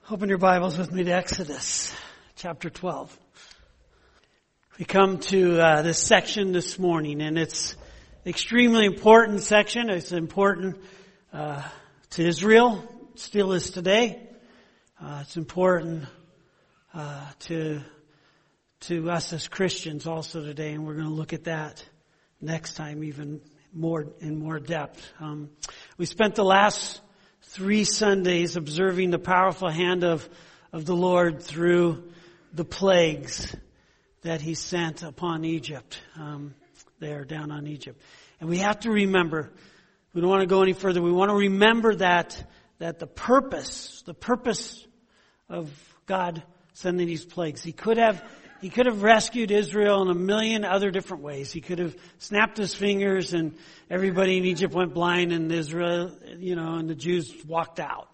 Open your Bibles with me to Exodus chapter 12. We come to this section this morning, and it's extremely important section. It's important to Israel, still is today. It's important to us as Christians also today, and we're going to look at that next time even more in more depth. We spent the last 3 Sundays observing the powerful hand of the Lord through the plagues that He sent upon Egypt, there down on Egypt. And we have to remember, we don't want to go any further, we want to remember that the purpose of God sending these plagues, He could have rescued Israel in a million other different ways. He could have snapped His fingers and everybody in Egypt went blind and Israel, and the Jews walked out.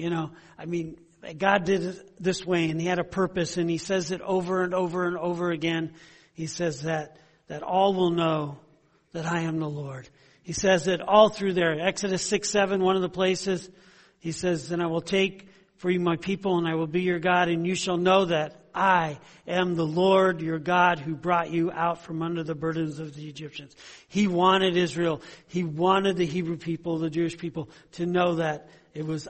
God did it this way and He had a purpose, and He says it over and over and over again. He says that all will know that I am the Lord. He says it all through there. Exodus 6:7, one of the places, He says, "And I will take for you my people, and I will be your God, and you shall know that I am the Lord your God who brought you out from under the burdens of the Egyptians." He wanted Israel, He wanted the Hebrew people, the Jewish people, to know that it was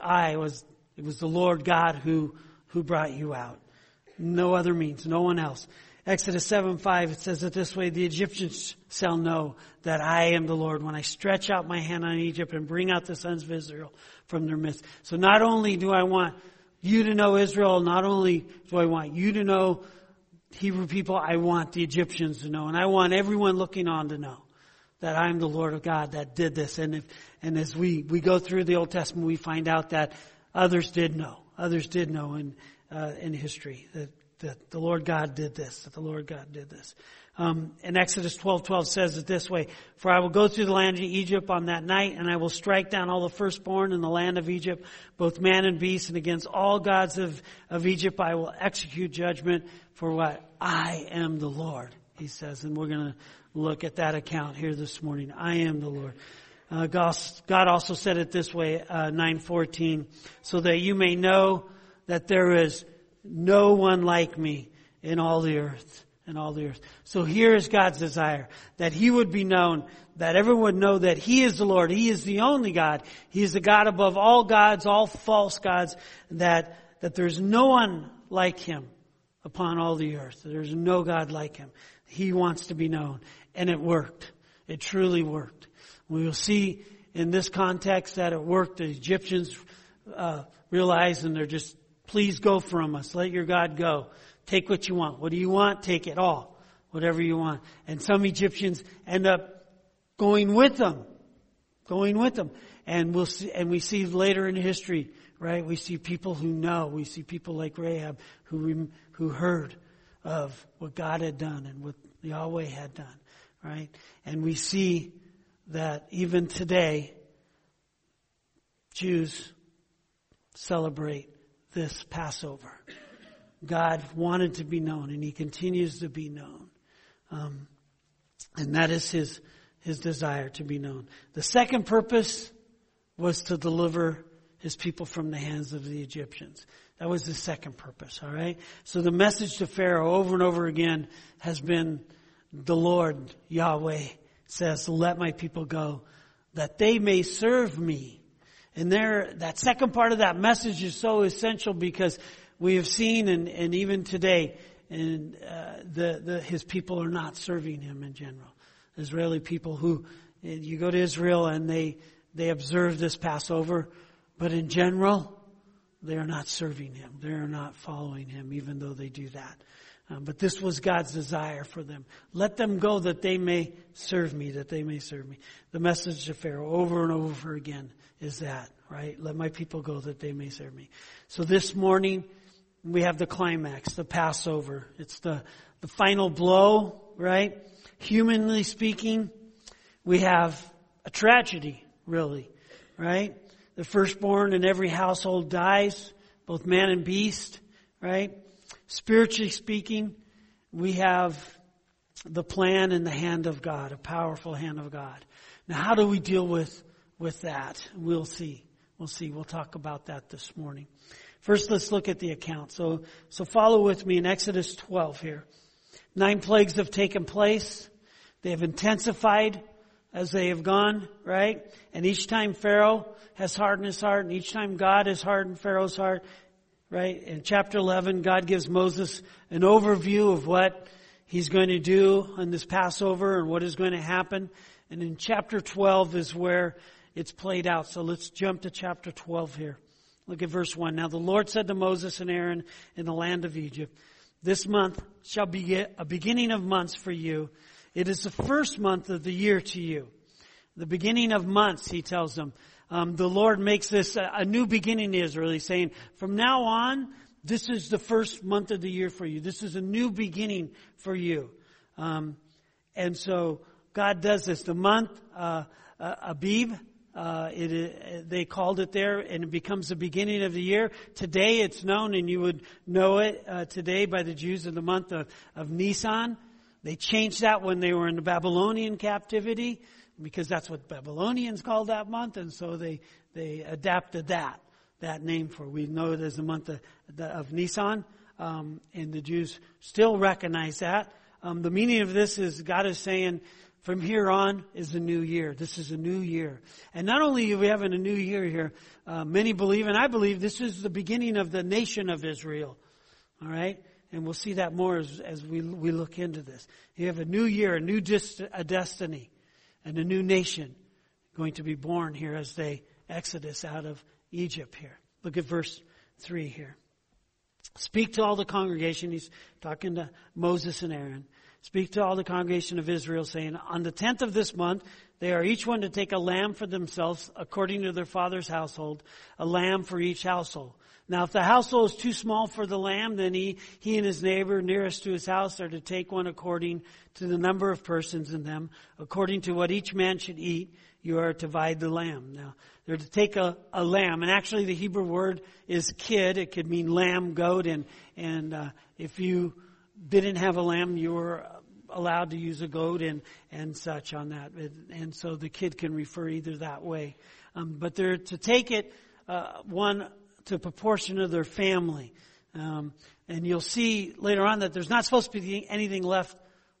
the Lord God who brought you out. No other means, no one else. Exodus 7:5, it says it this way: "The Egyptians shall know that I am the Lord when I stretch out my hand on Egypt and bring out the sons of Israel from their midst." So not only do I want you to know Israel, not only do I want you to know Hebrew people, I want the Egyptians to know. And I want everyone looking on to know that I'm the Lord of God that did this. And as we go through the Old Testament, we find out that others did know. Others did know in history that the Lord God did this, that the Lord God did this. And Exodus 12:12 says it this way: "For I will go through the land of Egypt on that night, and I will strike down all the firstborn in the land of Egypt, both man and beast, and against all gods of Egypt I will execute judgment, for what? I am the Lord," He says. And we're going to look at that account here this morning. I am the Lord. God also said it this way, 9:14, "So that you may know that there is no one like me in all the earth." In all the earth. So here is God's desire, that He would be known, that everyone would know that He is the Lord. He is the only God. He is the God above all gods, all false gods, that there's no one like Him upon all the earth. There's no God like Him. He wants to be known. And it worked. It truly worked. We will see in this context that it worked. The Egyptians realized, and they're just, "Please go from us. Let your God go. Take what you want. What do you want? Take it all. Whatever you want." And some Egyptians end up going with them. And we see later in history, right? We see people who know. We see people like Rahab who heard of what God had done and what Yahweh had done, right? And we see that even today, Jews celebrate this Passover. God wanted to be known, and He continues to be known. And that is His desire, to be known. The second purpose was to deliver His people from the hands of the Egyptians. That was the second purpose, all right? So the message to Pharaoh over and over again has been, the Lord, Yahweh, says, "Let my people go, that they may serve me." And that second part of that message is so essential, because we have seen, and even today, and His people are not serving Him in general. Israeli people who, you go to Israel and they observe this Passover, but in general, they are not serving Him. They are not following Him, even though they do that. But this was God's desire for them. Let them go that they may serve me, that they may serve me. The message to Pharaoh over and over again is that, right? Let my people go that they may serve me. So this morning, we have the climax, the Passover. It's the final blow, right? Humanly speaking, we have a tragedy, really, right? The firstborn in every household dies, both man and beast, right? Spiritually speaking, we have the plan in the hand of God, a powerful hand of God. Now, how do we deal with that? We'll see. We'll talk about that this morning. First, let's look at the account. So follow with me in Exodus 12 here. 9 plagues have taken place. They have intensified as they have gone, right? And each time Pharaoh has hardened his heart, and each time God has hardened Pharaoh's heart, right? In chapter 11, God gives Moses an overview of what he's going to do on this Passover and what is going to happen. And in chapter 12 is where it's played out. So let's jump to chapter 12 here. Look at verse 1. Now the Lord said to Moses and Aaron in the land of Egypt, this month shall be a beginning of months for you. It is the first month of the year to you. The beginning of months, he tells them. The Lord makes this a new beginning to Israel. He's saying, from now on, this is the first month of the year for you. This is a new beginning for you. And so God does this. The month, Abib, they called it there, and it becomes the beginning of the year. Today it's known, and you would know it today by the Jews, in the month of Nisan. They changed that when they were in the Babylonian captivity, because that's what Babylonians called that month, and so they adapted that name for it. We know it as the month of Nisan, and the Jews still recognize that. The meaning of this is God is saying, from here on is a new year. This is a new year. And not only are we having a new year here, many believe, and I believe, this is the beginning of the nation of Israel. All right? And we'll see that more as we look into this. You have a new year, a new destiny, and a new nation going to be born here as they exodus out of Egypt here. Look at verse 3 here. Speak to all the congregation. He's talking to Moses and Aaron. Speak to all the congregation of Israel, saying, on the 10th of this month, they are each one to take a lamb for themselves, according to their father's household, a lamb for each household. Now, if the household is too small for the lamb, then he and his neighbor nearest to his house are to take one according to the number of persons in them. According to what each man should eat, you are to divide the lamb. Now, they're to take a lamb. And actually, the Hebrew word is kid. It could mean lamb, goat. And if you didn't have a lamb, you were allowed to use a goat and such on that. And so the kid can refer either that way. But they're to take it, one to proportion of their family. And you'll see later on that there's not supposed to be anything left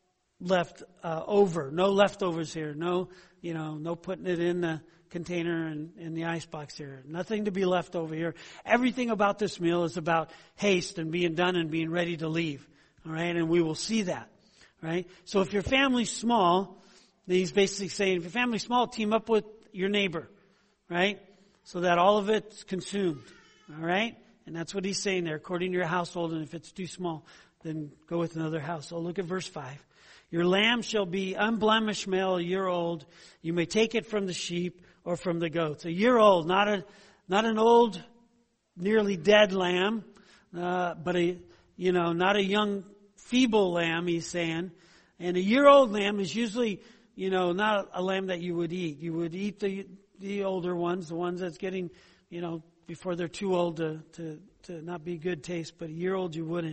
over. No leftovers here. No putting it in the container and in the icebox here. Nothing to be left over here. Everything about this meal is about haste and being done and being ready to leave. All right, and we will see that. Right? So if your family's small, then he's basically saying, if your family's small, team up with your neighbor. Right? So that all of it's consumed. All right? And that's what he's saying there, according to your household. And if it's too small, then go with another household. Look at verse 5. Your lamb shall be unblemished male, a year old. You may take it from the sheep or from the goats. A year old, not an old, nearly dead lamb, but not a young, feeble lamb, he's saying. And a year-old lamb is usually, not a lamb that you would eat. You would eat the older ones, the ones that's getting, before they're too old to not be good taste. But a year-old you wouldn't.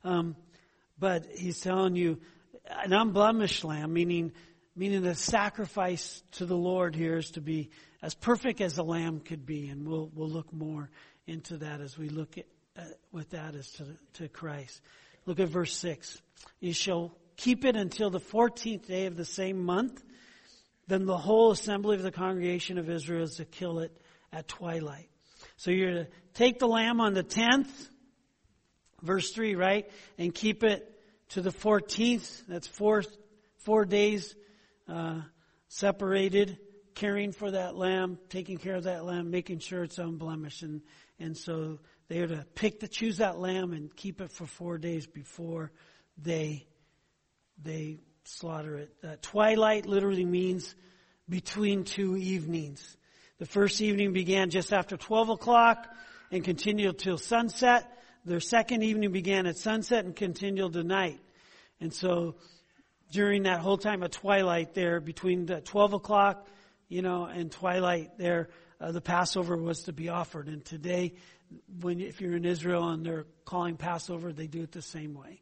But he's telling you, an unblemished lamb, meaning the sacrifice to the Lord here is to be as perfect as a lamb could be. And we'll look more into that as we look at with that as to Christ. Look at verse 6. You shall keep it until the 14th day of the same month. Then the whole assembly of the congregation of Israel is to kill it at twilight. So you're to take the lamb on the 10th, verse 3, right? And keep it to the 14th. That's four days separated, caring for that lamb, taking care of that lamb, making sure it's unblemished. And so they are to choose that lamb and keep it for 4 days before they slaughter it. Twilight literally means between two evenings. The first evening began just after 12 o'clock and continued till sunset. Their second evening began at sunset and continued to night. And so during that whole time of twilight there, between the 12 o'clock, and twilight there, the Passover was to be offered. And today, if you're in Israel and they're calling Passover, they do it the same way.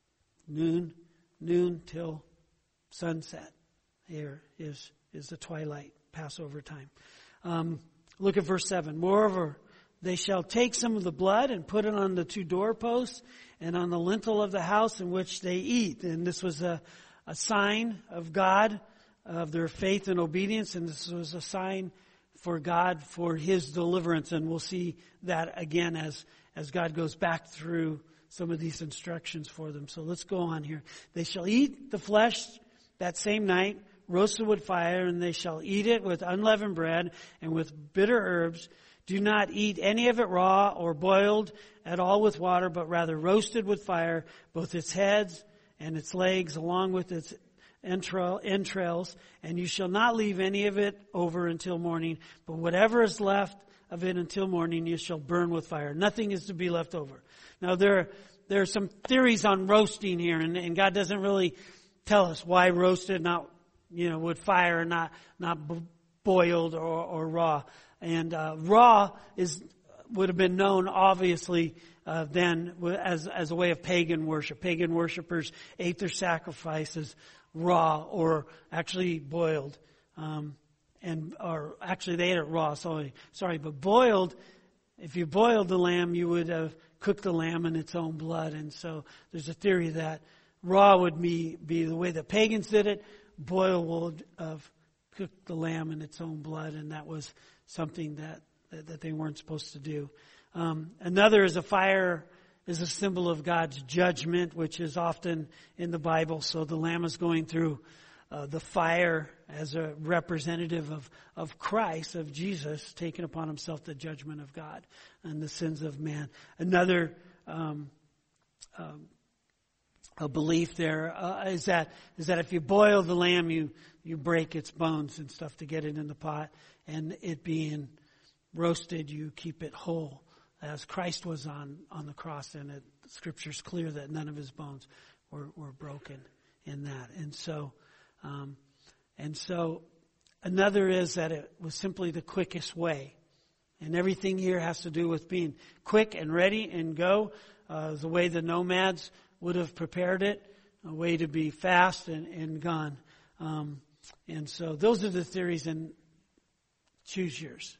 Noon till sunset. Here is the twilight Passover time. Look at verse 7. Moreover, They shall take some of the blood and put it on the 2 doorposts and on the lintel of the house in which they eat. And this was a sign of God, of their faith and obedience. And this was a sign for God, for His deliverance. And we'll see that again as God goes back through some of these instructions for them. So let's go on here. They shall eat the flesh that same night, roasted with fire, and they shall eat it with unleavened bread and with bitter herbs. Do not eat any of it raw or boiled at all with water, but rather roasted with fire, both its heads and its legs, along with its entrails. And you shall not leave any of it over until morning, but whatever is left of it until morning you shall burn with fire. Nothing is to be left over. Now there are some theories on roasting here, and God doesn't really tell us why roasted, not with fire, not boiled or raw. And raw would have been known, obviously, then as a way of pagan worship. Pagan worshipers ate their sacrifices raw or actually boiled, or actually they ate it raw. Sorry, but boiled. If you boiled the lamb, you would have cooked the lamb in its own blood. And so there's a theory that raw would be the way the pagans did it. Boil would have cooked the lamb in its own blood, and that was something that they weren't supposed to do. Another is a fire is a symbol of God's judgment, which is often in the Bible. So the lamb is going through the fire as a representative of Christ, of Jesus, taking upon himself the judgment of God and the sins of man. Another a belief there is that if you boil the lamb, you break its bones and stuff to get it in the pot, and it being roasted, you keep it whole, as Christ was on the cross. And the Scripture's clear that none of his bones were broken in that. And so another is that it was simply the quickest way. And everything here has to do with being quick and ready and go. The way the nomads would have prepared it, a way to be fast and gone. And so those are the theories, and choose yours.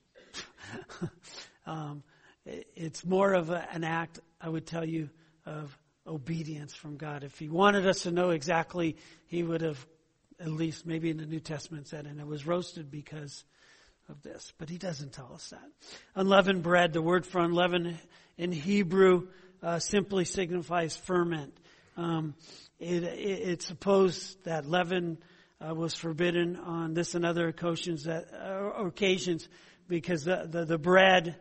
It's more of an act, I would tell you, of obedience from God. If he wanted us to know exactly, he would have, at least maybe in the New Testament, said, and it was roasted because of this. But he doesn't tell us that. Unleavened bread, the word for unleavened in Hebrew simply signifies ferment. It's supposed that leaven was forbidden on this and other occasions because the bread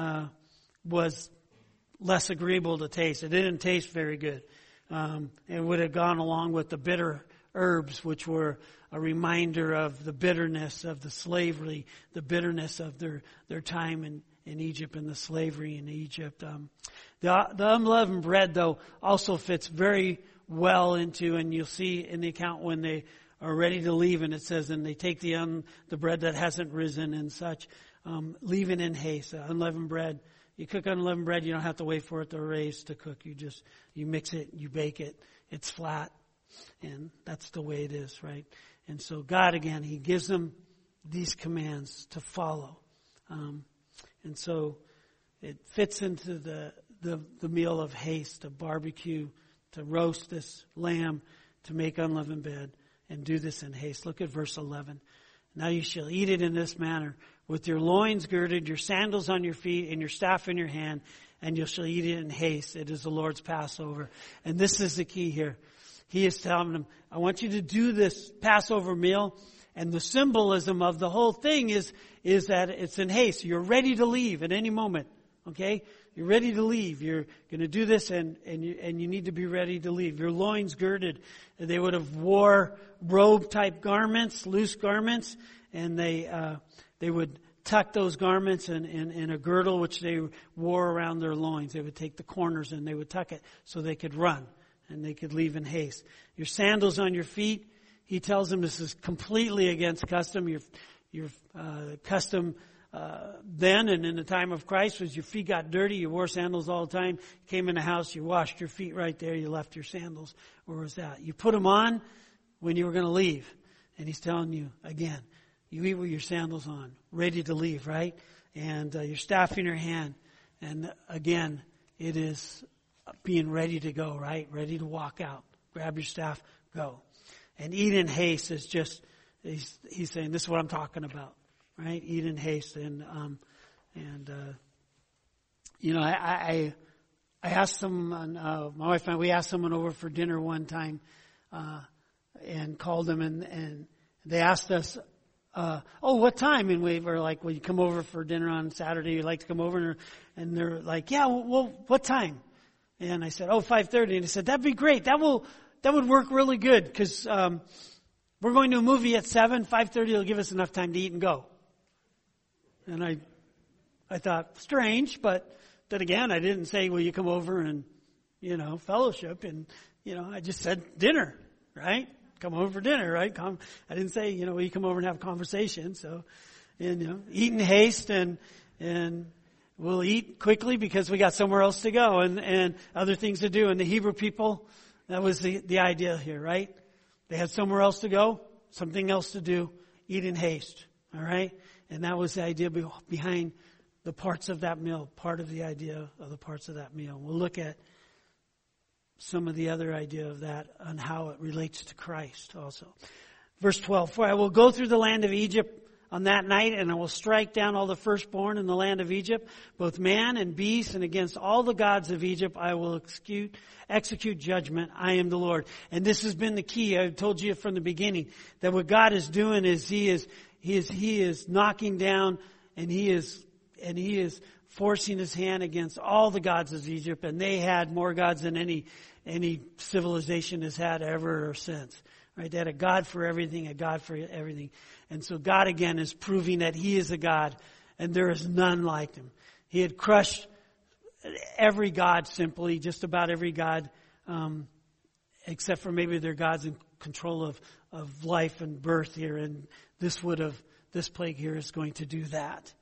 was less agreeable to taste. It didn't taste very good. It would have gone along with the bitter herbs, which were a reminder of the bitterness of the slavery, the bitterness of their time in Egypt and the slavery in Egypt. The unleavened bread, though, also fits very well into, and you'll see in the account when they are ready to leave, and it says, and they take the bread that hasn't risen and such, leaving in haste. Unleavened bread, you cook unleavened bread, you don't have to wait for it to raise to cook. You mix it, you bake it, it's flat, and that's the way it is, right? And so God, again, he gives them these commands to follow. And so it fits into the meal of haste, to barbecue, to roast this lamb, to make unleavened bread, and do this in haste. Look at verse 11. Now you shall eat it in this manner, with your loins girded, your sandals on your feet, and your staff in your hand, and you shall eat it in haste. It is the Lord's Passover. And this is the key here. He is telling them, I want you to do this Passover meal. And the symbolism of the whole thing is that it's in haste. You're ready to leave at any moment. Okay? You're ready to leave. You're going to do this, and you need to be ready to leave. Your loins girded. They would have wore robe-type garments, loose garments, and they would tuck those garments in a girdle which they wore around their loins. They would take the corners and they would tuck it so they could run and they could leave in haste. Your sandals on your feet. He tells them this is completely against custom. Your custom then and in the time of Christ was your feet got dirty. You wore sandals all the time. You came in the house, you washed your feet right there. You left your sandals. Where was that? You put them on when you were going to leave. And he's telling you again, you eat with your sandals on, ready to leave, right? And your staff in your hand. And again, it is being ready to go, right? Ready to walk out. Grab your staff, go. And eat in haste is just, he's saying, this is what I'm talking about, right? Eat in haste. And I asked someone, my wife and I, we asked someone over for dinner one time, and called them, and they asked us, what time? And we were like, will you come over for dinner on Saturday? You'd like to come over? And they're like, yeah, well, what time? And I said, 5:30. And he said, that'd be great. That would work really good, because, we're going to a movie at 7, 5:30 will give us enough time to eat and go. And I thought, strange, but then again, I didn't say, will you come over and, fellowship? And, I just said dinner, right? Come over for dinner, right? I didn't say, will you come over and have a conversation? So, eat in haste, and we'll eat quickly because we got somewhere else to go and other things to do. And the Hebrew people, that was the idea here, right? They had somewhere else to go, something else to do, eat in haste, all right? And that was the idea behind the parts of that meal, part of the idea of the parts of that meal. We'll look at some of the other idea of that and how it relates to Christ also. Verse 12, for I will go through the land of Egypt on that night, and I will strike down all the firstborn in the land of Egypt, both man and beast, and against all the gods of Egypt I will execute judgment. I am the Lord. And this has been the key. I told you from the beginning that what God is doing is He is knocking down, and He is forcing His hand against all the gods of Egypt, and they had more gods than any civilization has had ever or since. Right? They had a God for everything, a God for everything. And so God again is proving that He is a God, and there is none like Him. He had crushed every god simply, just about every god, except for maybe their gods in control of life and birth here. And this plague here is going to do that,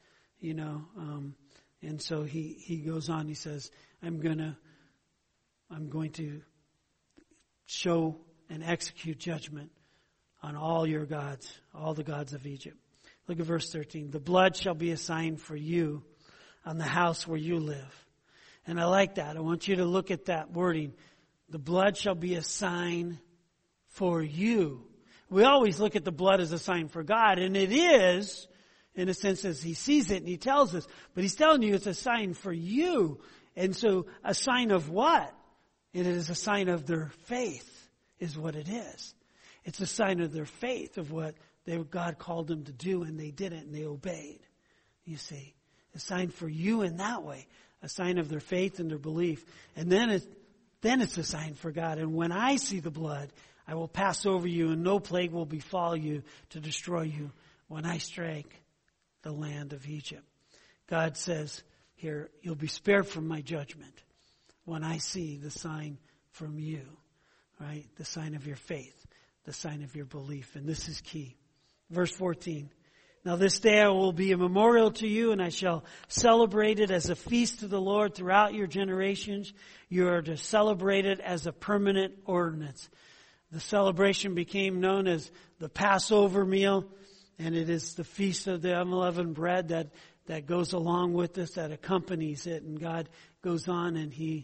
and so he goes on. He says, I'm going to show and execute judgment on all your gods, all the gods of Egypt. Look at verse 13. The blood shall be a sign for you on the house where you live. And I like that. I want you to look at that wording. The blood shall be a sign for you. We always look at the blood as a sign for God, and it is, in a sense, as He sees it and He tells us. But He's telling you it's a sign for you. And so a sign of what? It is a sign of their faith is what it is. It's a sign of their faith of what God called them to do, and they did it, and they obeyed. You see, a sign for you in that way, a sign of their faith and their belief. And then it's a sign for God. And when I see the blood, I will pass over you, and no plague will befall you to destroy you when I strike the land of Egypt. God says here, you'll be spared from my judgment when I see the sign from you, right? The sign of your faith, the sign of your belief. And this is key. Verse 14. Now this day I will be a memorial to you, and I shall celebrate it as a feast to the Lord throughout your generations. You are to celebrate it as a permanent ordinance. The celebration became known as the Passover meal, and it is the feast of the unleavened bread that goes along with this, that accompanies it. And God goes on and He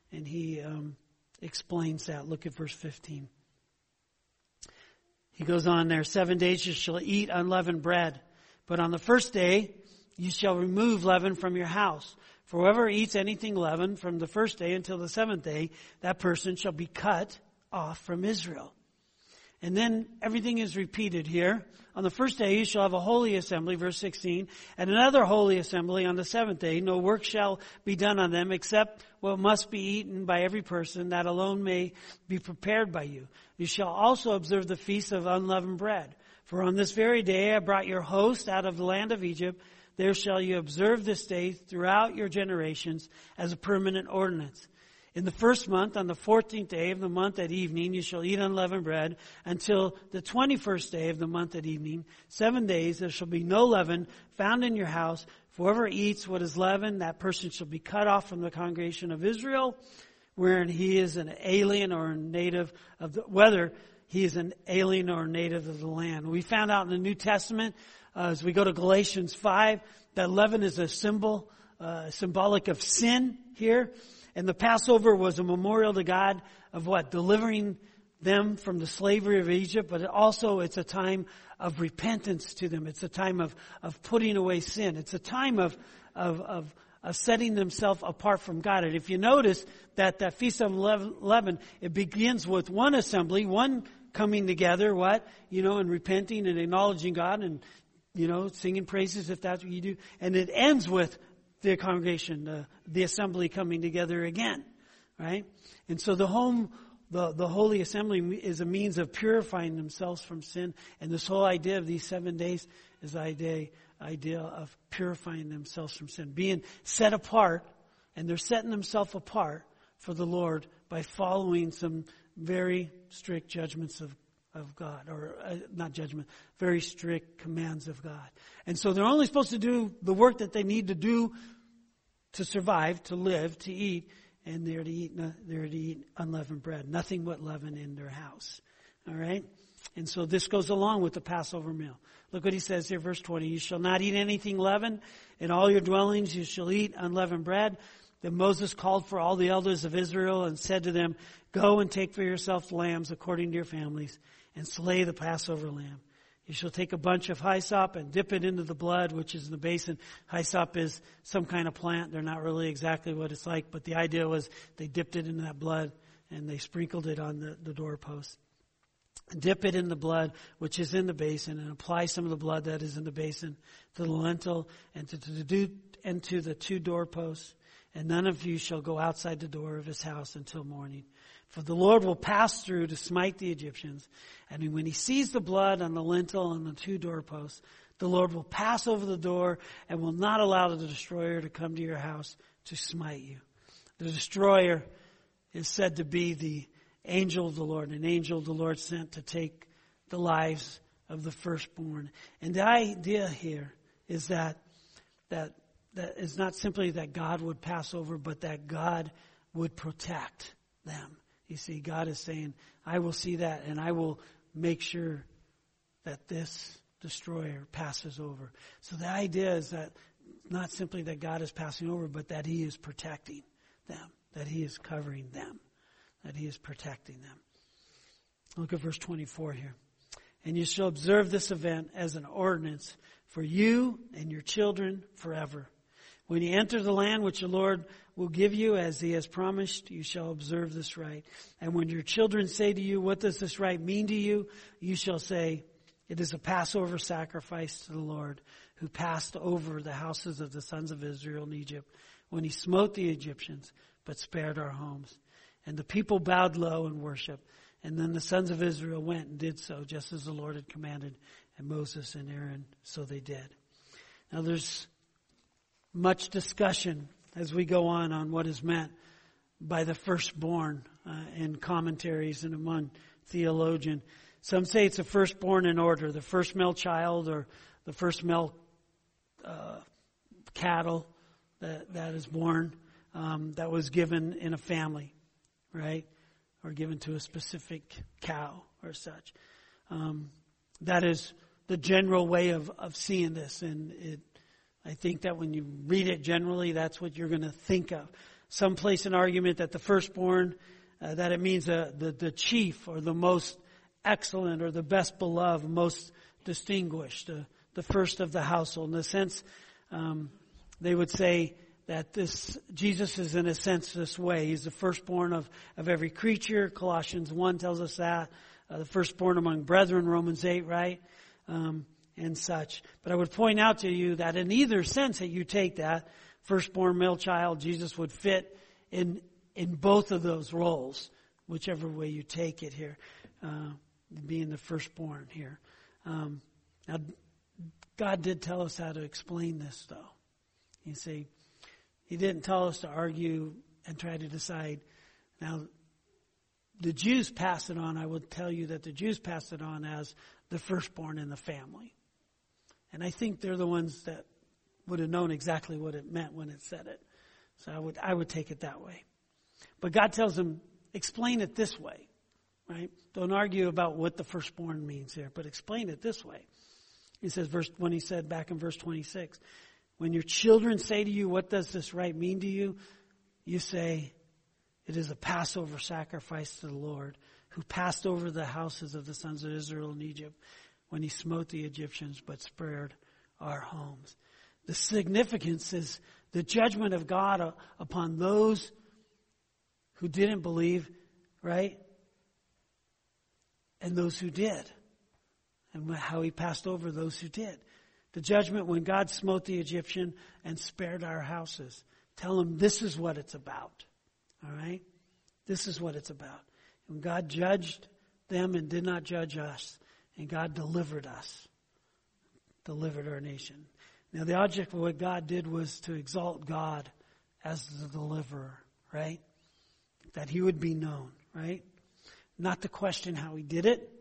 explains that. Look at verse 15. He goes on there, 7 days you shall eat unleavened bread, but on the first day you shall remove leaven from your house. For whoever eats anything leavened from the first day until the seventh day, that person shall be cut off from Israel. And then everything is repeated here. On the first day you shall have a holy assembly, verse 16, and another holy assembly on the seventh day. No work shall be done on them except what must be eaten by every person, that alone may be prepared by you. You shall also observe the feast of unleavened bread. For on this very day I brought your host out of the land of Egypt. There shall you observe this day throughout your generations as a permanent ordinance. In the first month, on the 14th day of the month at evening, you shall eat unleavened bread until the 21st day of the month at evening. 7 days there shall be no leaven found in your house. For whoever eats what is leavened, that person shall be cut off from the congregation of Israel, wherein he is an alien or a native of whether he is an alien or a native of the land. We found out in the New Testament, as we go to Galatians 5, that leaven is a symbol symbolic of sin here. And the Passover was a memorial to God of what? Delivering them from the slavery of Egypt, but also it's a time of repentance to them. It's a time of putting away sin. It's a time of setting themselves apart from God. And if you notice that Feast of Unleavened, it begins with one assembly, one coming together, and repenting and acknowledging God and, singing praises if that's what you do. And it ends with the congregation, the assembly coming together again, right? And so the Holy Assembly is a means of purifying themselves from sin. And this whole idea of these 7 days is the idea of purifying themselves from sin. Being set apart, and they're setting themselves apart for the Lord by following some very strict judgments of God, or not judgment, very strict commands of God. And so they're only supposed to do the work that they need to do to survive, to live, to eat, and they're to eat unleavened bread, nothing but leaven in their house. All right? And so this goes along with the Passover meal. Look what he says here, verse 20. You shall not eat anything leavened. In all your dwellings you shall eat unleavened bread. Then Moses called for all the elders of Israel and said to them, go and take for yourselves lambs according to your families, and slay the Passover lamb. You shall take a bunch of hyssop and dip it into the blood, which is in the basin. Hyssop is some kind of plant. They're not really exactly what it's like, but the idea was they dipped it into that blood and they sprinkled it on the doorpost. Dip it in the blood, which is in the basin, and apply some of the blood that is in the basin to the lintel and to the two doorposts. And none of you shall go outside the door of his house until morning. For the Lord will pass through to smite the Egyptians. And when he sees the blood on the lintel and the two doorposts, the Lord will pass over the door and will not allow the destroyer to come to your house to smite you. The destroyer is said to be the angel of the Lord, an angel of the Lord sent to take the lives of the firstborn. And the idea here is that is not simply that God would pass over, but that God would protect them. You see, God is saying, I will see that and I will make sure that this destroyer passes over. So the idea is that not simply that God is passing over, but that he is protecting them, that he is covering them, that he is protecting them. Look at verse 24 here. And you shall observe this event as an ordinance for you and your children forever. When you enter the land which the Lord will give you as he has promised, you shall observe this rite. And when your children say to you, what does this rite mean to you? You shall say, it is a Passover sacrifice to the Lord, who passed over the houses of the sons of Israel in Egypt when he smote the Egyptians, but spared our homes. And the people bowed low and worshiped. And then the sons of Israel went and did so, just as the Lord had commanded. And Moses and Aaron, so they did. Now there's much discussion as we go on what is meant by the firstborn in commentaries and among theologians. Some say it's the firstborn in order, the first male child or the first male cattle that is born, that was given in a family, right? Or given to a specific cow or such. That is the general way of seeing this, and I think that when you read it generally, that's what you're going to think of. Some place an argument that the firstborn, that it means the chief or the most excellent or the best beloved, most distinguished, the first of the household. In a sense, they would say that Jesus is in a sense this way. He's the firstborn of every creature. Colossians 1 tells us that. The firstborn among brethren, Romans 8, right? And such. But I would point out to you that in either sense that you take that, firstborn male child, Jesus would fit in both of those roles, whichever way you take it here, being the firstborn here. Now, God did tell us how to explain this, though. You see, he didn't tell us to argue and try to decide. Now, the Jews pass it on. I would tell you that the Jews pass it on as the firstborn in the family. And I think they're the ones that would have known exactly what it meant when it said it. So I would take it that way. But God tells them, explain it this way, right? Don't argue about what the firstborn means here, but explain it this way. He says, when he said back in verse 26, When your children say to you, what does this rite mean to you? You say, it is a Passover sacrifice to the Lord, who passed over the houses of the sons of Israel in Egypt when he smote the Egyptians but spared our homes. The significance is the judgment of God upon those who didn't believe, right? And those who did. And how he passed over those who did. The judgment when God smote the Egyptian and spared our houses. Tell them this is what it's about. All right? This is what it's about. When God judged them and did not judge us, and God delivered us, delivered our nation. Now the object of what God did was to exalt God as the deliverer, right? That he would be known, right? Not to question how he did it,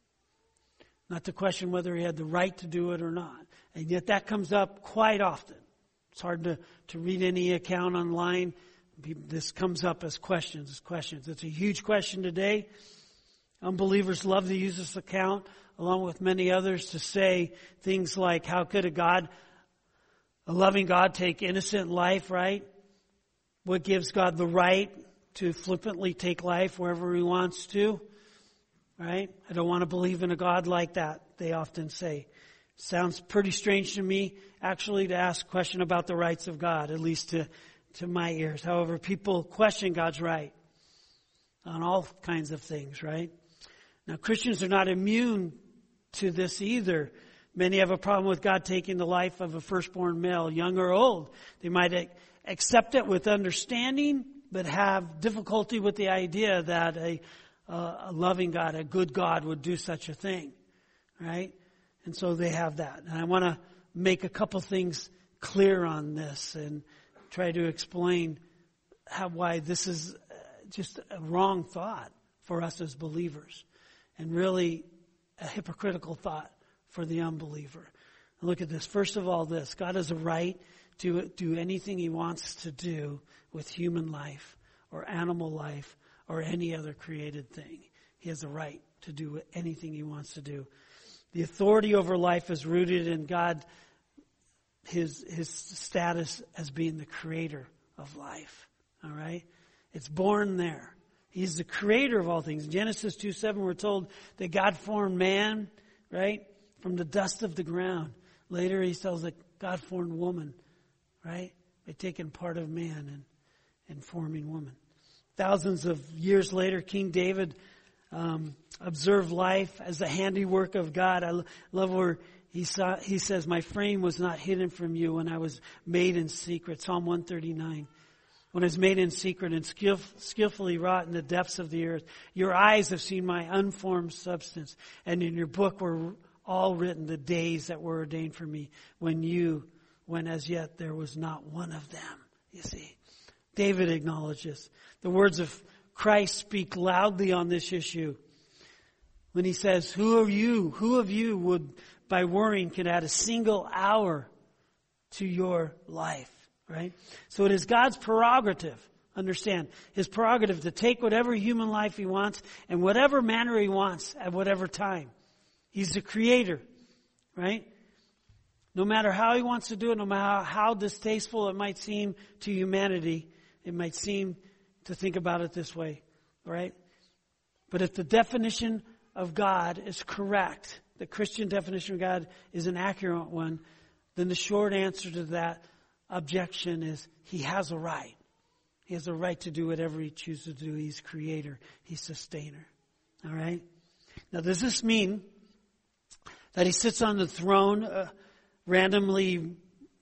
not to question whether he had the right to do it or not. And yet that comes up quite often. It's hard to read any account online. This comes up as questions. It's a huge question today. Unbelievers love to use this account, along with many others, to say things like, how could a loving God take innocent life, right? What gives God the right to flippantly take life wherever he wants to, right? I don't want to believe in a God like that, they often say. Sounds pretty strange to me, actually, to ask a question about the rights of God, at least to my ears. However, people question God's right on all kinds of things, right? Now, Christians are not immune to this either. Many have a problem with God taking the life of a firstborn male, young or old. They might accept it with understanding, but have difficulty with the idea that a loving God, a good God, would do such a thing, right? And so they have that. And I want to make a couple things clear on this and try to explain why this is just a wrong thought for us as believers, and really a hypocritical thought for the unbeliever. Look at this. First of all, God has a right to do anything he wants to do with human life or animal life or any other created thing. He has a right to do anything he wants to do. The authority over life is rooted in God, his status as being the creator of life. All right? It's born there. He's the creator of all things. In Genesis 2:7, we're told that God formed man, right, from the dust of the ground. Later he tells that God formed woman, right, by taking part of man and forming woman. Thousands of years later, King David observed life as the handiwork of God. I love where he says, my frame was not hidden from you when I was made in secret. Psalm 139. When I was made in secret and skillfully wrought in the depths of the earth, your eyes have seen my unformed substance, and in your book were all written the days that were ordained for me, when as yet there was not one of them. You see, David acknowledges. The words of Christ speak loudly on this issue when he says, who of you would, by worrying, can add a single hour to your life? Right? So it is God's prerogative, understand, his prerogative to take whatever human life he wants and whatever manner he wants at whatever time. He's the creator, right? No matter how he wants to do it, no matter how distasteful it might seem to humanity, it might seem to think about it this way, right? But if the definition of God is correct, the Christian definition of God is an accurate one, then the short answer to that objection is he has a right. He has a right to do whatever he chooses to do. He's creator. He's sustainer. All right? Now, does this mean that he sits on the throne randomly,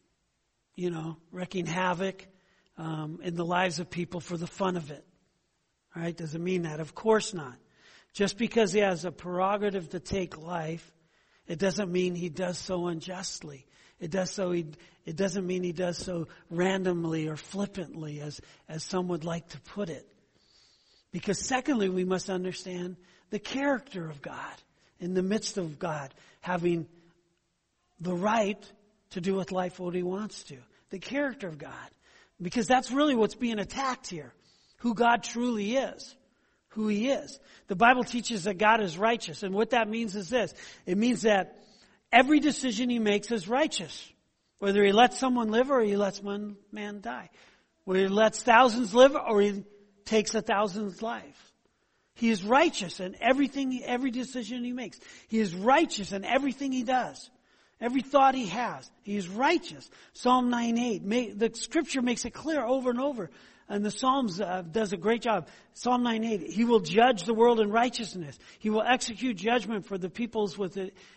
wreaking havoc in the lives of people for the fun of it? All right? Does it mean that? Of course not. Just because he has a prerogative to take life, it doesn't mean he does so unjustly. It doesn't mean he does so randomly or flippantly, as some would like to put it. Because secondly, we must understand the character of God in the midst of God having the right to do with life what he wants to. The character of God. Because that's really what's being attacked here. Who God truly is. Who he is. The Bible teaches that God is righteous. And what that means is this. It means that every decision he makes is righteous. Whether he lets someone live or he lets one man die. Whether he lets thousands live or he takes 1,000's life. He is righteous in every decision he makes. He is righteous in everything he does. Every thought he has. He is righteous. Psalm 9:8. The scripture makes it clear over and over. And the Psalms does a great job. Psalm 9:8. He will judge the world in righteousness. He will execute judgment for the peoples with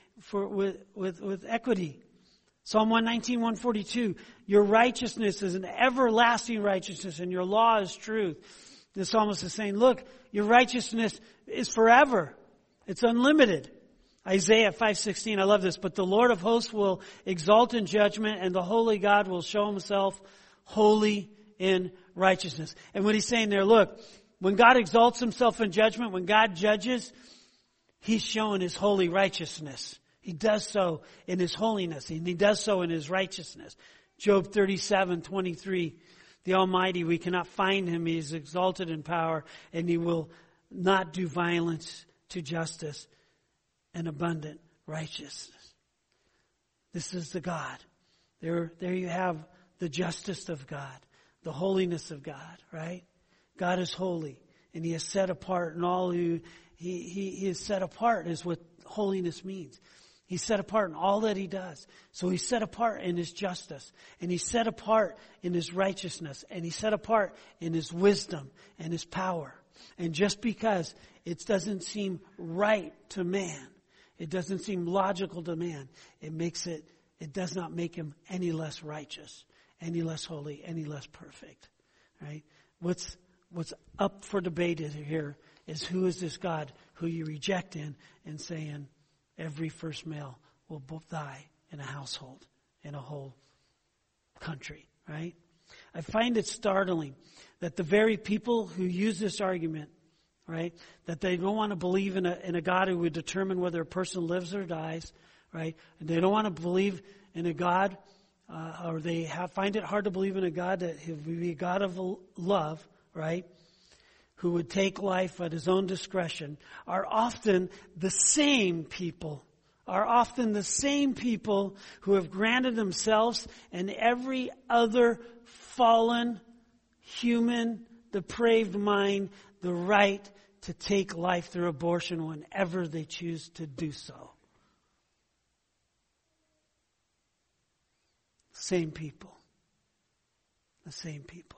equity. Psalm 119, 142. Your righteousness is an everlasting righteousness, and your law is truth. The psalmist is saying, look, your righteousness is forever. It's unlimited. Isaiah 5:16, I love this. But the Lord of hosts will exalt in judgment, and the holy God will show himself holy in righteousness. And what he's saying there, look, when God exalts himself in judgment, when God judges, he's showing his holy righteousness. He does so in his holiness, and he does so in his righteousness. Job 37:23, the Almighty, we cannot find him. He is exalted in power, and he will not do violence to justice and abundant righteousness. This is the God. There you have the justice of God, the holiness of God, right? God is holy, and he is set apart, and all he is set apart is what holiness means. He's set apart in all that he does. So he's set apart in his justice, and he's set apart in his righteousness, and he's set apart in his wisdom and his power. And just because it doesn't seem right to man, it doesn't seem logical to man, it does not make him any less righteous, any less holy, any less perfect. Right? What's up for debate here is who is this God who you reject and saying every first male will die in a household, in a whole country, right? I find it startling that the very people who use this argument, right, that they don't want to believe in a God who would determine whether a person lives or dies, right? And they don't want to believe in a God, or they find it hard to believe in a God that would be a God of love, right? Who would take life at his own discretion, are often the same people who have granted themselves and every other fallen, human, depraved mind the right to take life through abortion whenever they choose to do so. Same people. The same people.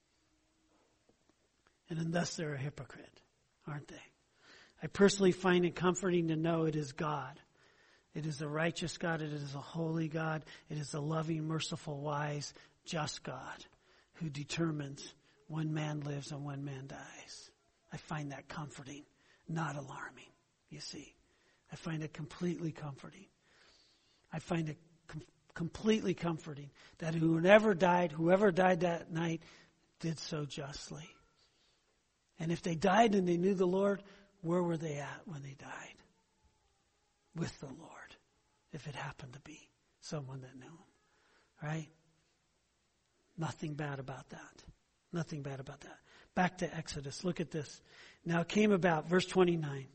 And thus they're a hypocrite, aren't they? I personally find it comforting to know it is God. It is a righteous God. It is a holy God. It is a loving, merciful, wise, just God who determines when man lives and when man dies. I find that comforting, not alarming, you see. I find it completely comforting. I find it completely comforting that whoever died that night did so justly. And if they died and they knew the Lord, where were they at when they died? With the Lord, if it happened to be someone that knew him. Right? Nothing bad about that. Nothing bad about that. Back to Exodus. Look at this. Now it came about, verse 29.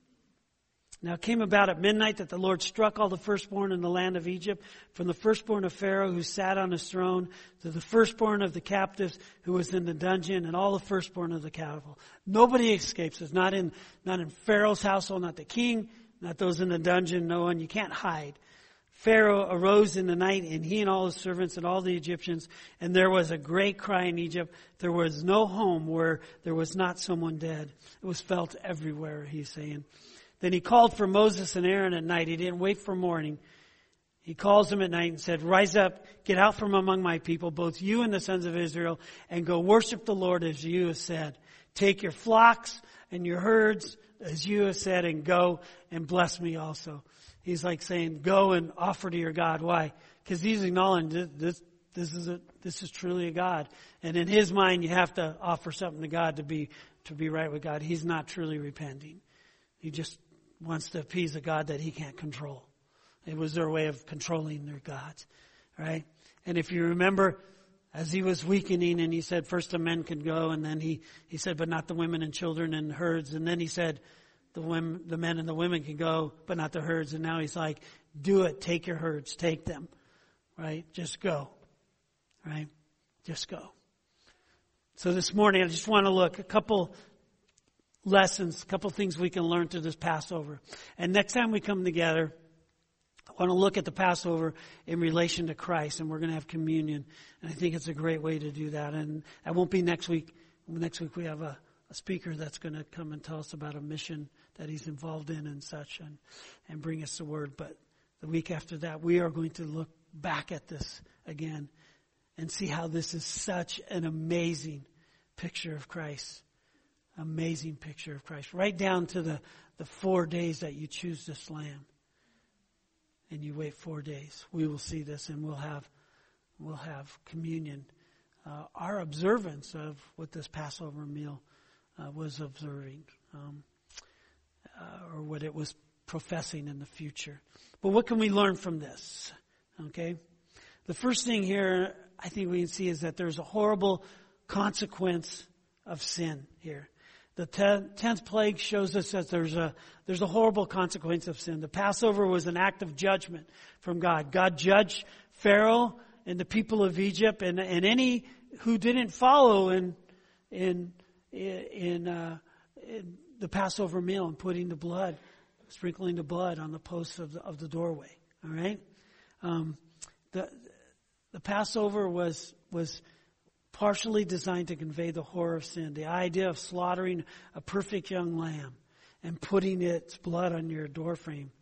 Now it came about at midnight that the Lord struck all the firstborn in the land of Egypt, from the firstborn of Pharaoh who sat on his throne, to the firstborn of the captives who was in the dungeon, and all the firstborn of the cattle. Nobody escapes. It's not in Pharaoh's household, not the king, not those in the dungeon, no one. You can't hide. Pharaoh arose in the night, and he and all his servants and all the Egyptians, and there was a great cry in Egypt. There was no home where there was not someone dead. It was felt everywhere, he's saying. Then he called for Moses and Aaron at night. He didn't wait for morning. He calls them at night and said, rise up, get out from among my people, both you and the sons of Israel, and go worship the Lord as you have said. Take your flocks and your herds as you have said, and go and bless me also. He's like saying, go and offer to your God. Why? Because he's acknowledging this is truly a God. And in his mind, you have to offer something to God to be right with God. He's not truly repenting. He just wants to appease a God that he can't control. It was their way of controlling their gods, right? And if you remember, as he was weakening, and he said first the men could go, and then he said, but not the women and children and herds. And then he said, the men and the women can go, but not the herds. And now he's like, do it, take your herds, take them, right? Just go, right? Just go. So this morning, I just want to look a couple lessons, a couple things we can learn through this Passover. And next time we come together, I want to look at the Passover in relation to Christ, and we're going to have communion. And I think it's a great way to do that. And that won't be next week. Next week we have a speaker that's going to come and tell us about a mission that he's involved in and such, and bring us the word. But the week after that, we are going to look back at this again and see how this is such an amazing picture of Christ. Amazing picture of Christ. Right down to the 4 days that you choose this lamb. And you wait 4 days. We will see this, and we'll have communion. Our observance of what this Passover meal was observing, or what it was professing in the future. But what can we learn from this? Okay? The first thing here I think we can see is that there's a horrible consequence of sin here. The 10th plague shows us that there's a horrible consequence of sin. The Passover was an act of judgment from God. God judged Pharaoh and the people of Egypt and any who didn't follow in the Passover meal and putting the blood, sprinkling the blood on the posts of the doorway. All right, the Passover was partially designed to convey the horror of sin. The idea of slaughtering a perfect young lamb and putting its blood on your doorframe.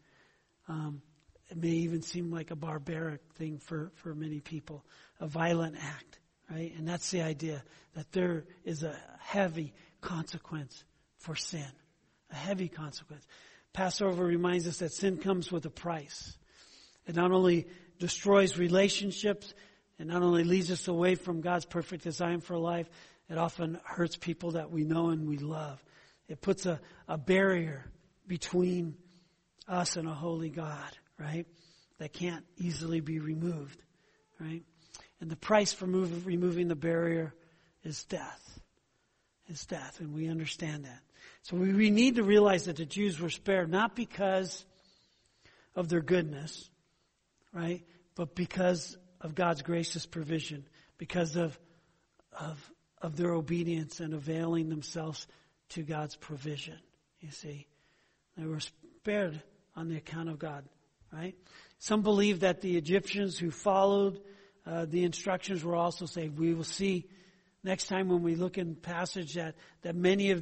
It may even seem like a barbaric thing for many people, a violent act, right? And that's the idea, that there is a heavy consequence for sin, a heavy consequence. Passover reminds us that sin comes with a price. It not only destroys relationships, it not only leads us away from God's perfect design for life, it often hurts people that we know and we love. It puts a barrier between us and a holy God, right? That can't easily be removed, right? And the price for removing the barrier is death. Is death, and we understand that. So we need to realize that the Jews were spared not because of their goodness, right? But because of God's gracious provision, because of their obedience and availing themselves to God's provision. You see, they were spared on the account of God, right? Some believe that the Egyptians who followed the instructions were also saved. We will see next time when we look in passage that some of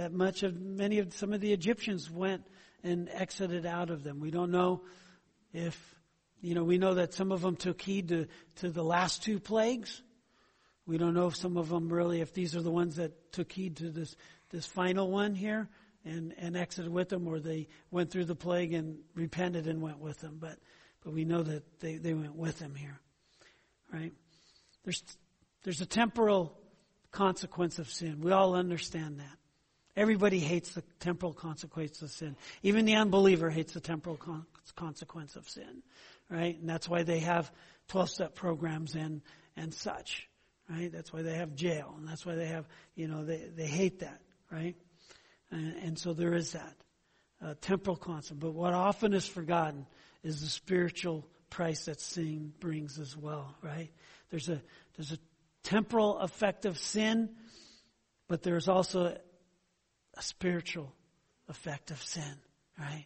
the Egyptians went and exited out of them. We don't know if, we know that some of them took heed to the last 2 plagues. We don't know if some of them really, if these are the ones that took heed to this final one here and exited with them, or they went through the plague and repented and went with them. But we know that they went with them here, right? There's a temporal consequence of sin. We all understand that. Everybody hates the temporal consequence of sin. Even the unbeliever hates the temporal consequence of sin, right? And that's why they have 12-step programs and such, right? That's why they have jail, and that's why they have, they hate that, right? And so there is that temporal consequence. But what often is forgotten is the spiritual price that sin brings as well, right? There's a temporal effect of sin, but there's also a spiritual effect of sin, right?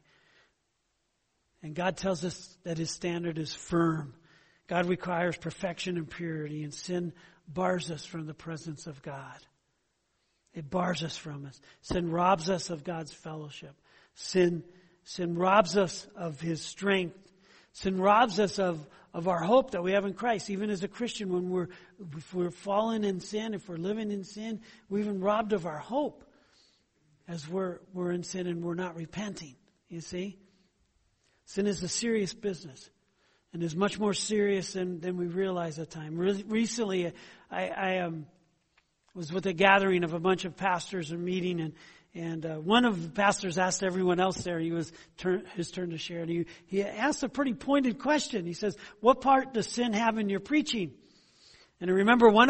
And God tells us that His standard is firm. God requires perfection and purity, and sin bars us from the presence of God. It bars us from us. Sin robs us of God's fellowship. Sin robs us of His strength. Sin robs us of our hope that we have in Christ. Even as a Christian, if we're fallen in sin, if we're living in sin, we're even robbed of our hope as we're in sin and we're not repenting. You see? Sin is a serious business and is much more serious than we realize at times. Recently, I was with a gathering of a bunch of pastors and meeting, and one of the pastors asked everyone else there, his turn to share, and he asked a pretty pointed question. He says, "What part does sin have in your preaching?" And I remember one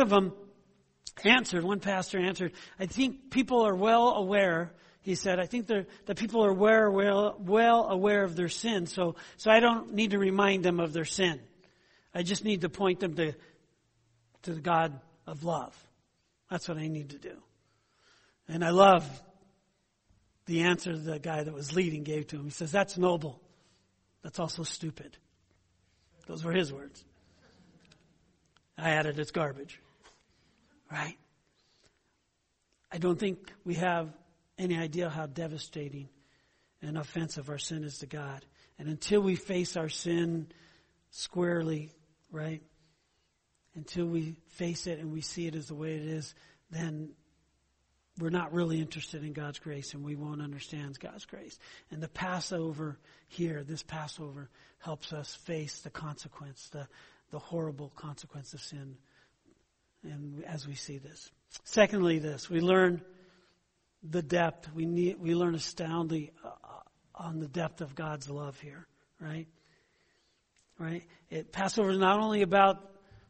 pastor answered, "I think people are well aware," he said, "I think that people are well aware of their sin, so I don't need to remind them of their sin. I just need to point them to the God of love. That's what I need to do. And I love the answer the guy that was leading gave to him. He says, that's noble. That's also stupid. Those were his words. I added, it's garbage. Right? I don't think we have any idea how devastating and offensive our sin is to God. And until we face our sin squarely, right? Until we face it and we see it as the way it is, then we're not really interested in God's grace, and we won't understand God's grace. And the Passover here, this Passover, helps us face the consequence, the horrible consequence of sin, and as we see this. Secondly, we learn the depth. We learn astoundingly on the depth of God's love here, right? Right? Passover is not only about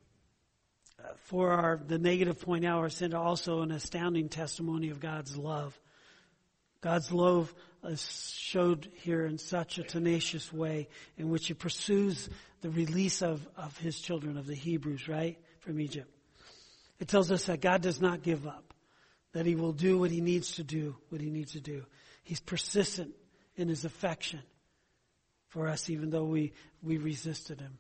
for the negative point out our sin, also an astounding testimony of God's love. God's love is showed here in such a tenacious way in which He pursues the release of His children, of the Hebrews, right, from Egypt. It tells us that God does not give up, that He will do what He needs to do, He's persistent in His affection for us, even though we resisted Him.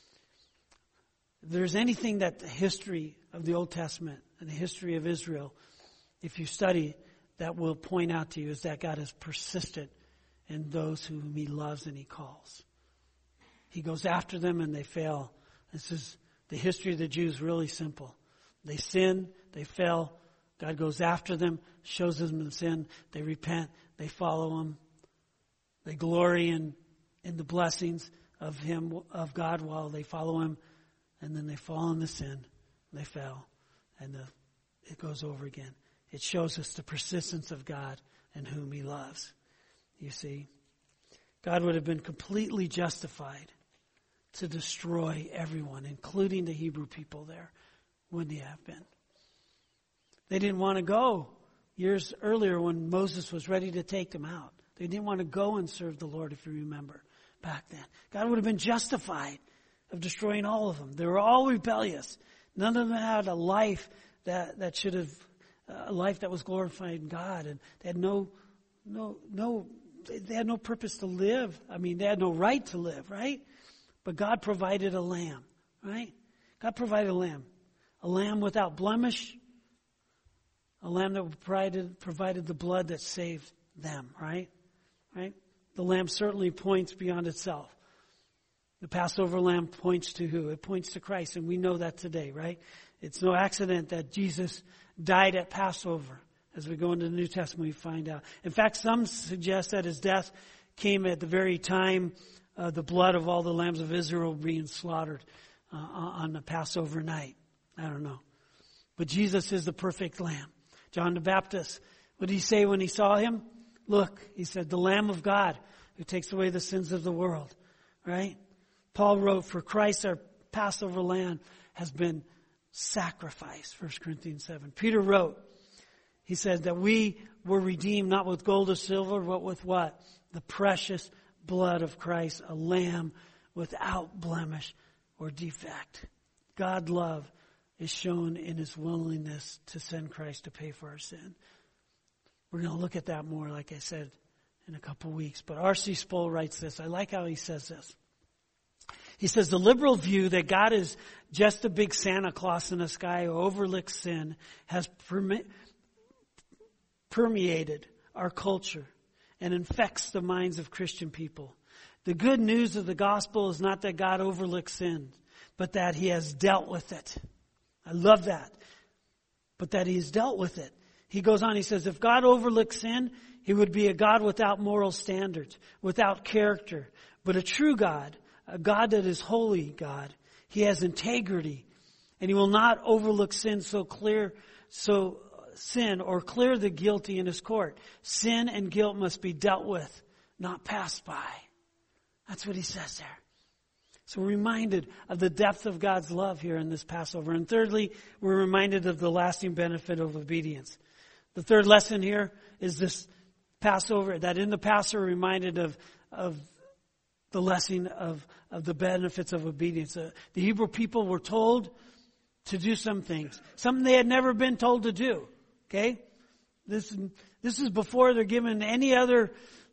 If there's anything that the history of the Old Testament and the history of Israel, if you study, that will point out to you is that God is persistent in those whom He loves and He calls. He goes after them and they fail. This is the history of the Jews, really simple. They sin, they fail. God goes after them, shows them the sin. They repent, they follow Him. They glory in the blessings of Him, of God, while they follow Him. And then they fall into sin. They fail. And it goes over again. It shows us the persistence of God and whom He loves. You see, God would have been completely justified to destroy everyone, including the Hebrew people there, wouldn't He have been? They didn't want to go years earlier when Moses was ready to take them out. They didn't want to go and serve the Lord, if you remember, back then. God would have been justified of destroying all of them. They were all rebellious. None of them had a life that should have, a life that was glorifying God, and they had they had no purpose to live. I mean, they had no right to live, right? But God provided a lamb, right? God provided a lamb without blemish, a lamb that provided the blood that saved them, right? Right? The lamb certainly points beyond itself. The Passover lamb points to who? It points to Christ, and we know that today, right? It's no accident that Jesus died at Passover. As we go into the New Testament, we find out. In fact, some suggest that His death came at the very time the blood of all the lambs of Israel being slaughtered on the Passover night. I don't know. But Jesus is the perfect lamb. John the Baptist, what did he say when he saw Him? Look, he said, the Lamb of God who takes away the sins of the world, right? Paul wrote, for Christ our Passover lamb has been sacrificed, 1 Corinthians 7. Peter wrote, he said that we were redeemed not with gold or silver, but with what? The precious blood of Christ, a lamb without blemish or defect. God's love is shown in His willingness to send Christ to pay for our sin. We're going to look at that more, like I said, in a couple weeks. But R.C. Sproul writes this. I like how he says this. He says, the liberal view that God is just a big Santa Claus in the sky who overlooks sin has permeated our culture and infects the minds of Christian people. The good news of the gospel is not that God overlooks sin, but that He has dealt with it. I love that. But that He has dealt with it. He goes on, he says, if God overlooked sin, He would be a God without moral standards, without character. But a true God, a God that is holy God, He has integrity. And He will not overlook sin sin or clear the guilty in His court. Sin and guilt must be dealt with, not passed by. That's what he says there. So we're reminded of the depth of God's love here in this Passover. And thirdly, we're reminded of the lasting benefit of obedience. The third lesson here is this Passover, that in the Passover we're reminded of the lesson of the benefits of obedience. The Hebrew people were told to do some things, something they had never been told to do. Okay? This is before they're given any other,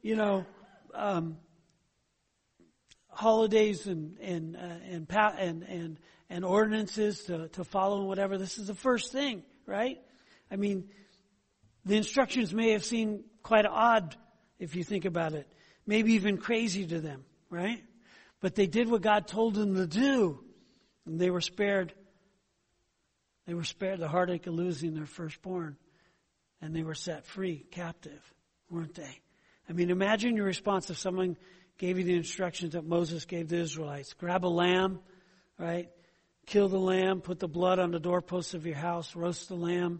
holidays and ordinances to follow and whatever. This is the first thing, right? I mean, the instructions may have seemed quite odd if you think about it. Maybe even crazy to them, right? But they did what God told them to do. And they were spared. They were spared the heartache of losing their firstborn. And they were set free, captive, weren't they? I mean, imagine your response if someone gave you the instructions that Moses gave the Israelites. Grab a lamb, right? Kill the lamb, put the blood on the doorposts of your house, roast the lamb,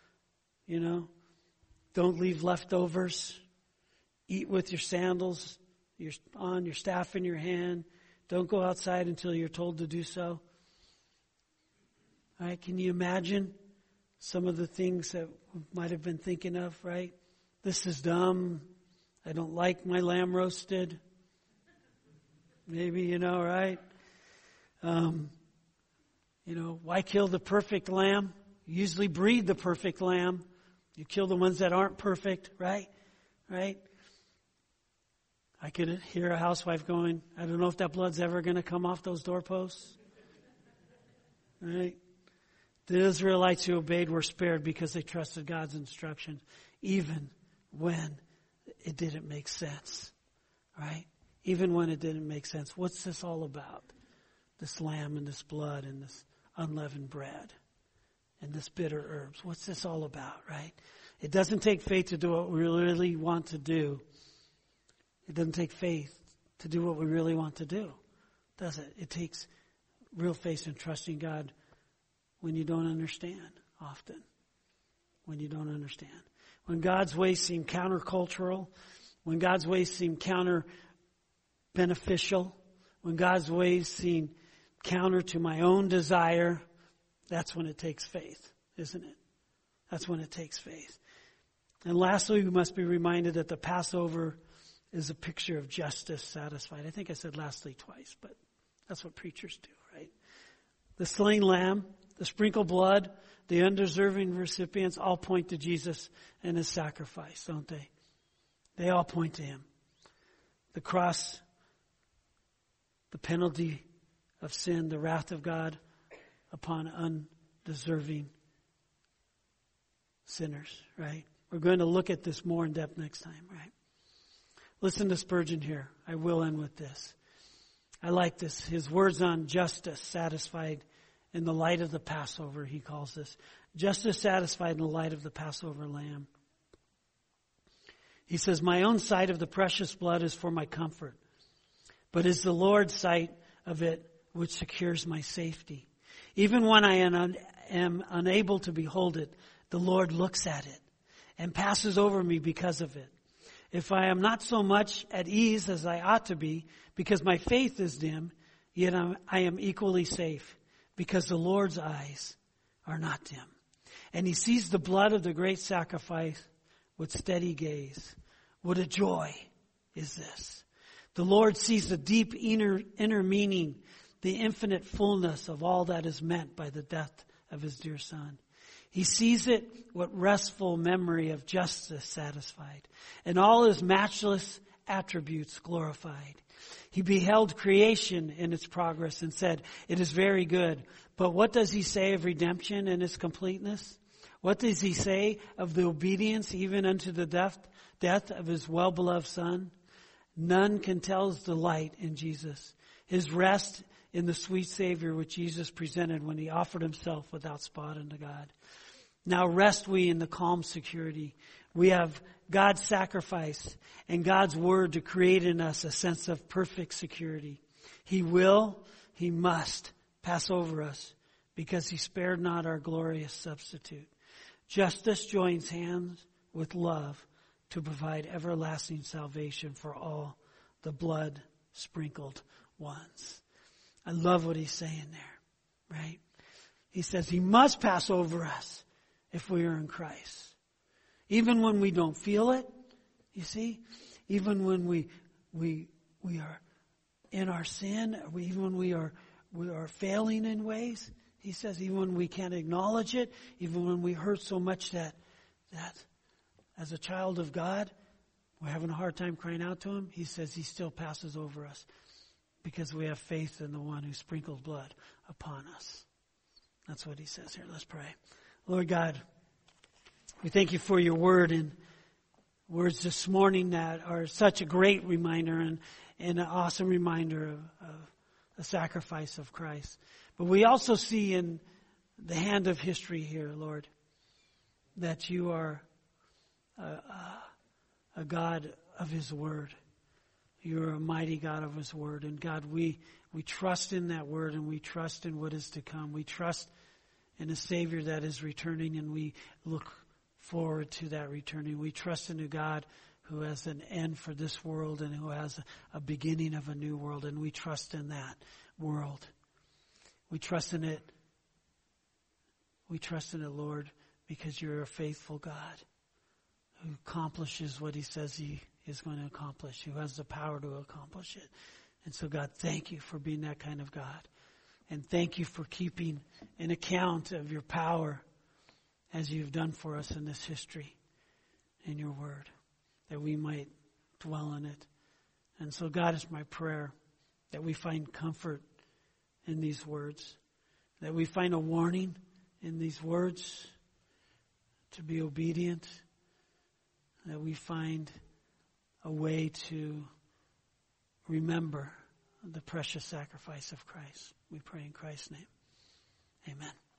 Don't leave leftovers. Eat with your sandals on, your staff in your hand. Don't go outside until you're told to do so. All right, can you imagine some of the things that we might have been thinking of, right? This is dumb. I don't like my lamb roasted. Maybe, right? Why kill the perfect lamb? You usually breed the perfect lamb. You kill the ones that aren't perfect, right? Right? I could hear a housewife going, I don't know if that blood's ever going to come off those doorposts. Right? The Israelites who obeyed were spared because they trusted God's instructions, even when it didn't make sense. Right? Even when it didn't make sense. What's this all about? This lamb and this blood and this unleavened bread and this bitter herbs. What's this all about, right? It doesn't take faith to do what we really want to do. It doesn't take faith to do what we really want to do, does it? It takes real faith in trusting God when you don't understand, often. When you don't understand. When God's ways seem countercultural, when God's ways seem counter-beneficial, when God's ways seem counter to my own desire, that's when it takes faith, isn't it? That's when it takes faith. And lastly, we must be reminded that the Passover is a picture of justice satisfied. I think I said lastly twice, but that's what preachers do, right? The slain lamb, the sprinkled blood, the undeserving recipients all point to Jesus and his sacrifice, don't they? They all point to him. The cross, the penalty of sin, the wrath of God upon undeserving sinners, right? We're going to look at this more in depth next time, right? Listen to Spurgeon here. I will end with this. I like this. His words on justice satisfied in the light of the Passover, he calls this. Justice satisfied in the light of the Passover lamb. He says, my own sight of the precious blood is for my comfort, but is the Lord's sight of it which secures my safety. Even when I am unable to behold it, the Lord looks at it and passes over me because of it. If I am not so much at ease as I ought to be, because my faith is dim, yet I am equally safe, because the Lord's eyes are not dim. And he sees the blood of the great sacrifice with steady gaze. What a joy is this. The Lord sees the deep inner meaning, the infinite fullness of all that is meant by the death of his dear Son. He sees it with restful memory of justice satisfied, and all his matchless attributes glorified. He beheld creation in its progress and said, it is very good. But what does he say of redemption and its completeness? What does he say of the obedience even unto the death of his well-beloved Son? None can tell his delight in Jesus, his rest in the sweet Savior which Jesus presented when he offered himself without spot unto God. Now rest we in the calm security. We have God's sacrifice and God's word to create in us a sense of perfect security. He must pass over us because he spared not our glorious substitute. Justice joins hands with love to provide everlasting salvation for all the blood sprinkled ones. I love what he's saying there, right? He says he must pass over us if we are in Christ. Even when we don't feel it, you see, even when we are in our sin, even when we are failing in ways. He says even when we can't acknowledge it, even when we hurt so much that as a child of God, we're having a hard time crying out to Him, He says He still passes over us because we have faith in the one who sprinkled blood upon us. That's what He says here. Let's pray. Lord God, we thank You for Your word and words this morning that are such a great reminder and an awesome reminder of the sacrifice of Christ. But we also see in the hand of history here, Lord, that You are a God of His word. You're a mighty God of His word. And God, we trust in that word and we trust in what is to come. We trust in a Savior that is returning and we look forward to that returning. We trust in a God who has an end for this world and who has a beginning of a new world. And we trust in that world. We trust in it. We trust in it, Lord, because You're a faithful God who accomplishes what He says He is going to accomplish, who has the power to accomplish it. And so, God, thank You for being that kind of God. And thank You for keeping an account of Your power as You've done for us in this history in Your word, that we might dwell in it. And so, God, it's my prayer that we find comfort in these words, that we find a warning in these words to be obedient, that we find a way to remember the precious sacrifice of Christ. We pray in Christ's name. Amen.